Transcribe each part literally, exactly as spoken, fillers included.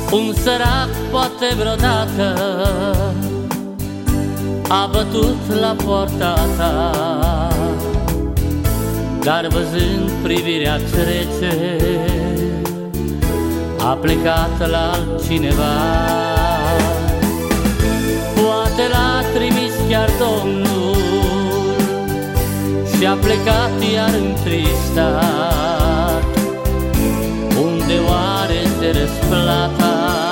Un sărac poate vreodată a bătut la poarta ta, dar văzând privirea trece, a plecat la altcineva. Poate l-a trimis chiar Domnul și a plecat iar întristat. Unde oare te răsplata?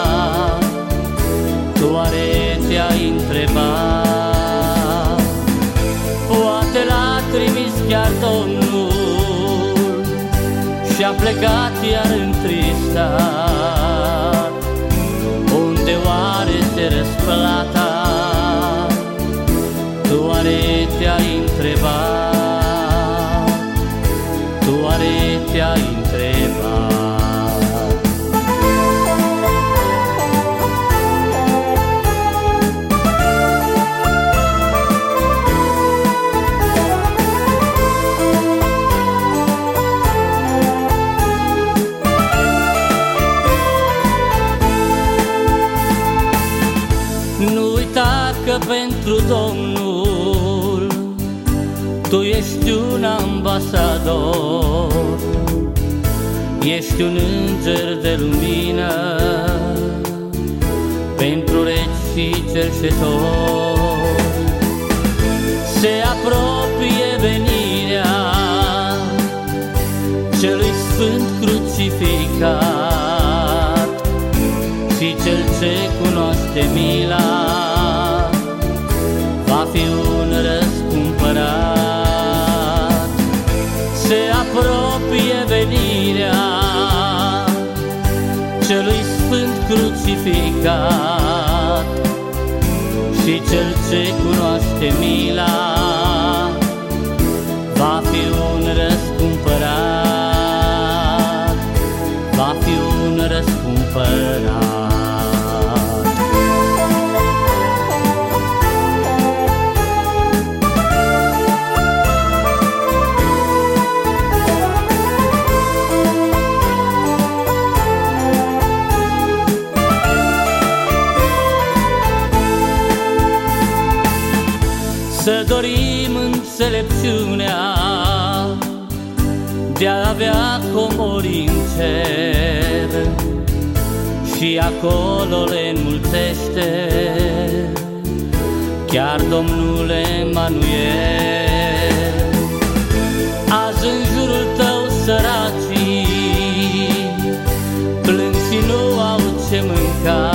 Tu oare te-ai întrebat? Poate l-a trimis chiar Domnul și a plecat iar întristat. Unde oare te răsplata? Tu oare te-ai întrebat? Tu oare te-ai întrebat? Nu uita că pentru Domnul tu ești un ambasador, ești un înger de lumină pentru regi și cerșetori. Se apropie venirea celui sfânt crucificat și cel ce cunoaște mila va fi un răscumpărat. Se apropie venirea celui sfânt crucificat și cel ce cunoaște mila va fi un răscumpărat, va fi un răscumpărat. Să dorim înțelepciunea de-a avea comori în cer și acolo le înmulțește chiar Domnul Emanuel. Azi în jurul tău săracii plâng și nu au ce mânca.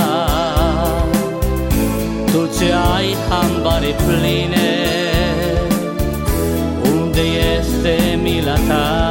Tu ce ai hambare pline, unde este mila ta?